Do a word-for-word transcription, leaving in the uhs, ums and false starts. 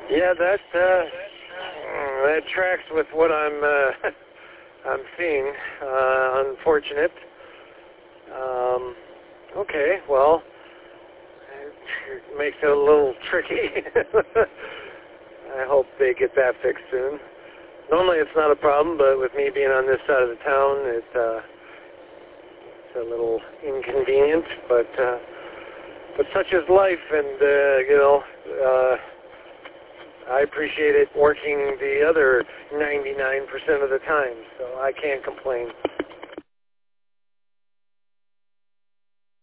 Yeah, that uh, that tracks with what I'm uh, I'm seeing. Uh, unfortunate. Um, okay, well, it makes it a little tricky. I hope they get that fixed soon. Normally it's not a problem, but with me being on this side of the town, it, uh, it's a little inconvenient. But uh, but such is life, and uh, you know, uh, I appreciate it working the other ninety-nine percent of the time, so I can't complain.